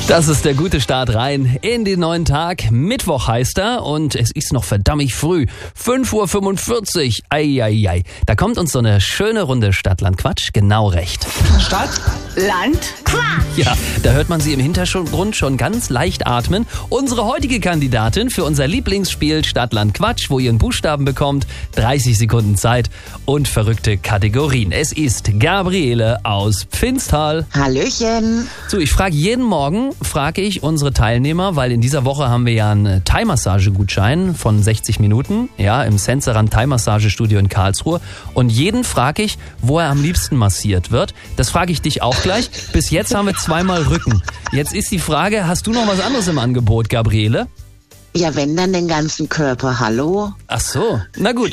Das ist der gute Start rein in den neuen Tag. Mittwoch heißt er und es ist noch verdammt früh. 5:45 Uhr. Eieiei. Da kommt uns so eine schöne Runde Stadt-Land-Quatsch genau recht. Stadt, Land, Quatsch. Ja, da hört man sie im Hintergrund schon ganz leicht atmen. Unsere heutige Kandidatin für unser Lieblingsspiel Stadt-Land-Quatsch, wo ihr einen Buchstaben bekommt, 30 Sekunden Zeit und verrückte Kategorien. Es ist Gabriele aus Pfinsthal. Hallöchen. So, ich frage jeden Morgen, unsere Teilnehmer, weil in dieser Woche haben wir ja einen Thai-Massage-Gutschein von 60 Minuten, ja, im Senseran Thai-Massagestudio in Karlsruhe. Und jeden frage ich, wo er am liebsten massiert wird. Das frage ich dich auch gleich. Bis jetzt haben wir zweimal Rücken. Jetzt ist die Frage, hast du noch was anderes im Angebot, Gabriele? Ja, wenn dann den ganzen Körper, hallo? Ach so, na gut.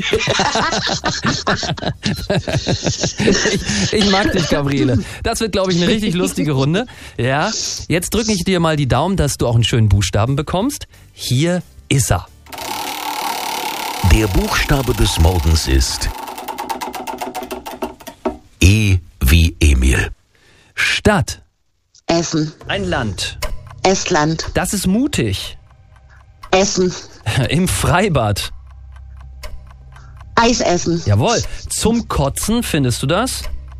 Ich mag dich, Gabriele. Das wird, glaube ich, eine richtig lustige Runde. Ja, jetzt drücke ich dir mal die Daumen, dass du auch einen schönen Buchstaben bekommst. Hier ist er. Der Buchstabe des Morgens ist E wie Emil. Stadt. Essen. Ein Land. Estland. Das ist mutig. Essen. Im Freibad. Eis essen. Jawohl. Zum Kotzen, findest du das?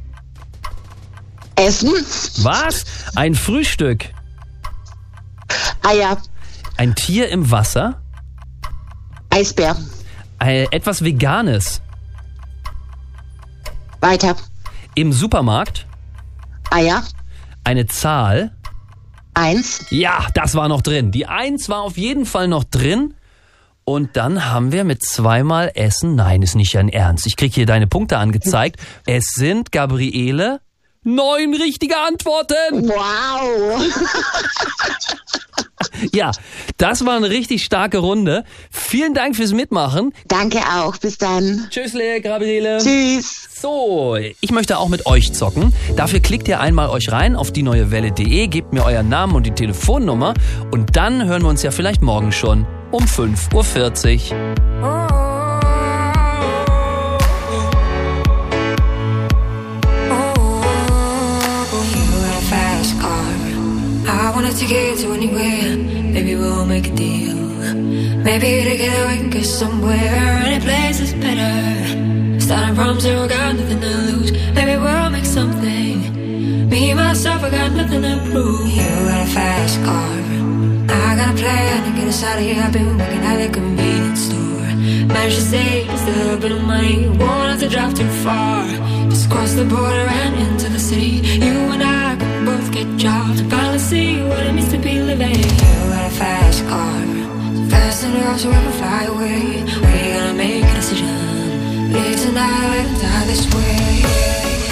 Essen. Was? Ein Frühstück. Eier. Ein Tier im Wasser. Eisbär. Etwas Veganes. Weiter. Im Supermarkt. Eier. Eine Zahl. 1. Ja, das war noch drin. Die 1 war auf jeden Fall noch drin. Und dann haben wir mit zweimal Essen. Nein, ist nicht dein Ernst. Ich krieg hier deine Punkte angezeigt. Es sind, Gabriele, 9 richtige Antworten. Wow. Ja, das war eine richtig starke Runde. Vielen Dank fürs Mitmachen. Danke auch. Bis dann. Tschüss, Gabriele. Tschüss. So, ich möchte auch mit euch zocken. Dafür klickt ihr einmal euch rein auf dieneuewelle.de, gebt mir euren Namen und die Telefonnummer und dann hören wir uns ja vielleicht morgen schon um 5:40 Uhr. I wanted to get to anywhere. Maybe we'll make a deal. Maybe together we can get somewhere. Any place is better. Starting from zero, got nothing to lose. Maybe we'll make something. Me, myself, I got nothing to prove. You got a fast car. I got a plan to get us out of here. I've been working at the convenience store. Managed to save just a little bit of money. Won't have to drive too far. Just cross the border and into the city. You and I can both get jobs and finally see what it means to be living. You got a fast car, so fast enough so we can fly away. We're gonna make a decision. Live tonight, live and die this way.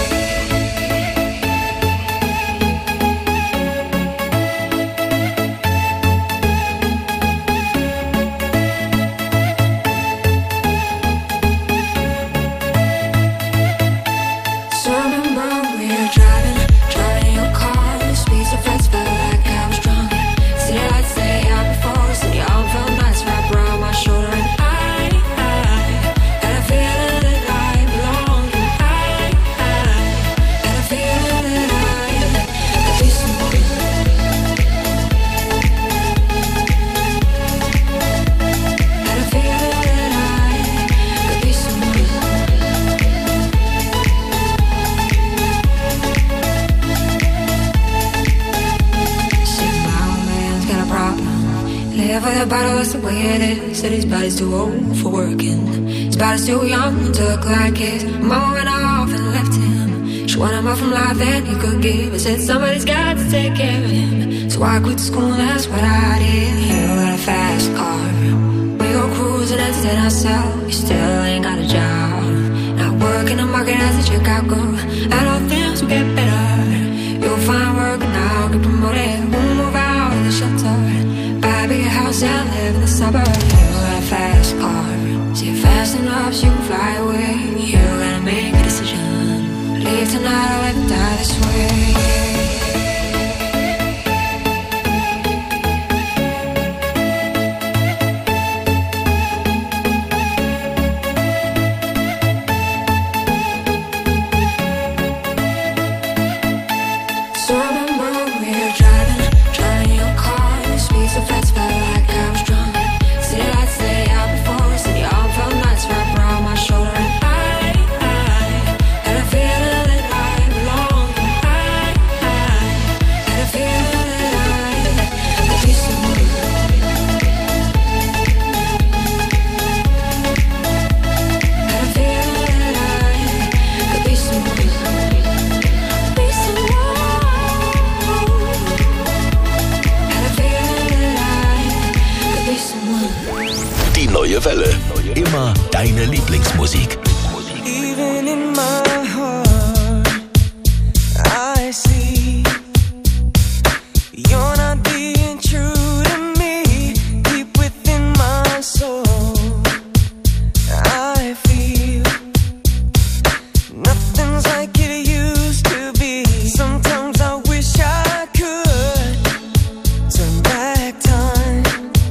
Live with a bottle, that's the way it is. Said his body's too old for working. His body's too young to look like his. Mama went off and left him. She wanted more from life than he could give. I said somebody's got to take care of him. So I quit school, that's what I did. You got a fast car. We go cruising, entertain ourselves. You still ain't got a job. Not working the market as a checkout girl. And all things will get better. You'll find work and I'll get promoted. We'll move out of the shelter. Buy a big house and live in the suburbs. You got a fast car. So you're fast enough so you can fly away. You gotta make a decision. Leave tonight or live and die this way. So remember we were driving Lieblingsmusik. Even in my heart, I see you're not being true to me. Deep within my soul, I feel nothing's like it used to be. Sometimes I wish I could turn back time.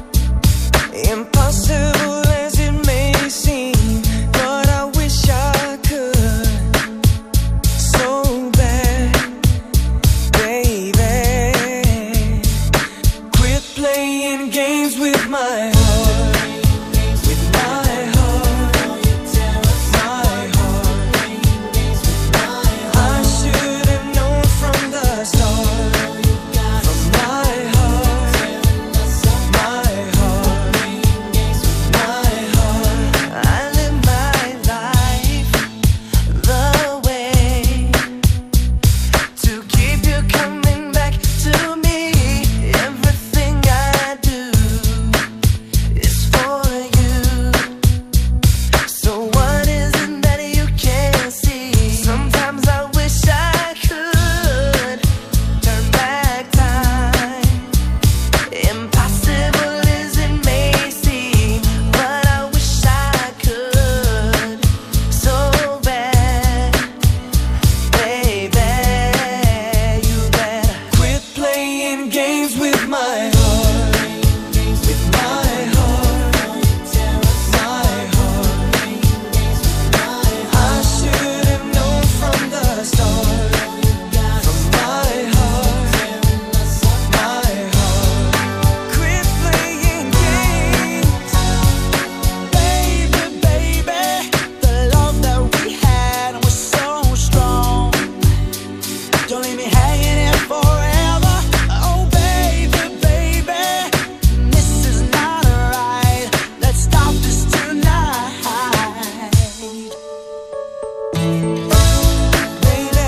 Impossible as it may seem, but I wish I could so bad, baby. Quit playing games with my heart, with my heart, my heart. I should have known from the start, from my heart, my heart, my heart. I live my life the way to keep you coming back to me. Everything I do is for you. So what is it that you can't see? Sometimes I wish I could turn back time. Impossible as it may seem, but I wish I could so bad, baby. You better quit playing games with my heart, with my heart, my heart. I should have known from the start, from my heart, my heart. Quit playing games, baby, baby. The love that we had was so strong. Don't leave me hanging here forever. Oh, baby, baby, this is not right. Let's stop this tonight, baby.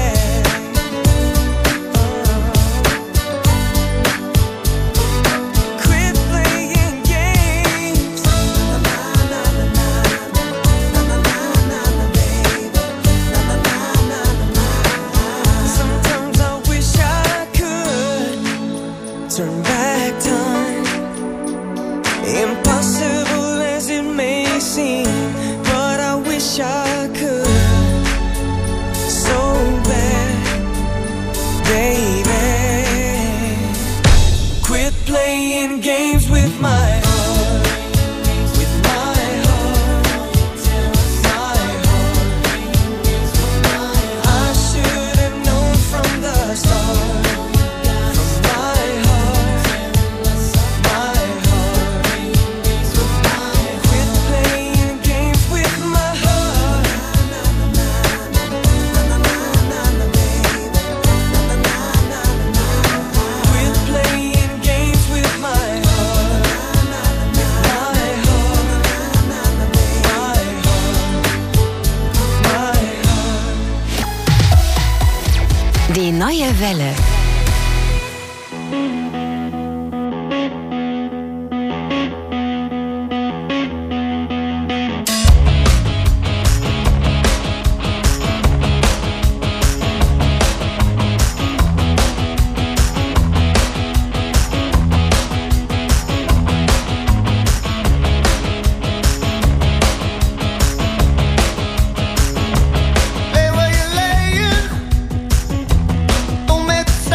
Quit playing games. Na na na na na, na na na na na, baby. Na na na na na. Sometimes I wish I could turn back time. Impossible as it may seem, but I wish I could so bad, baby. Quit playing games with my heart, with my heart, my heart. I should have known from the start, from my heart, my heart. Quit playing games with my heart. Quit playing games with my heart, my heart, my heart. Die neue Welle. Hey, where you laying? Don't make a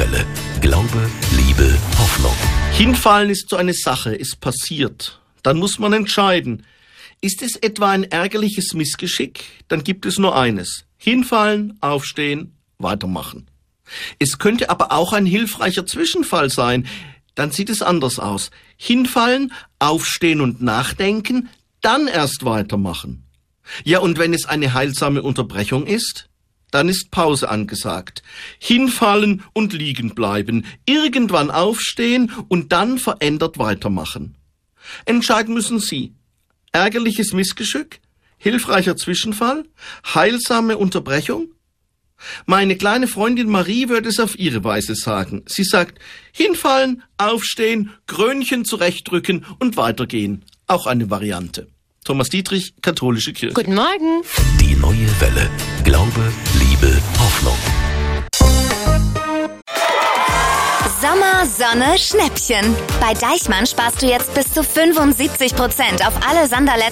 Welle. Glaube, Liebe, Hoffnung. Hinfallen ist so eine Sache, ist passiert. Dann muss man entscheiden. Ist es etwa ein ärgerliches Missgeschick? Dann gibt es nur eines. Hinfallen, aufstehen, weitermachen. Es könnte aber auch ein hilfreicher Zwischenfall sein. Dann sieht es anders aus. Hinfallen, aufstehen und nachdenken, dann erst weitermachen. Ja, und wenn es eine heilsame Unterbrechung ist? Dann ist Pause angesagt. Hinfallen und liegen bleiben, irgendwann aufstehen und dann verändert weitermachen. Entscheiden müssen Sie. Ärgerliches Missgeschick? Hilfreicher Zwischenfall? Heilsame Unterbrechung? Meine kleine Freundin Marie würde es auf ihre Weise sagen. Sie sagt, hinfallen, aufstehen, Krönchen zurechtdrücken und weitergehen. Auch eine Variante. Thomas Dietrich, Katholische Kirche. Guten Morgen. Die neue Welle. Glaube, Liebe, Hoffnung. Sommer, Sonne, Schnäppchen. Bei Deichmann sparst du jetzt bis zu 75% auf alle Sandaletts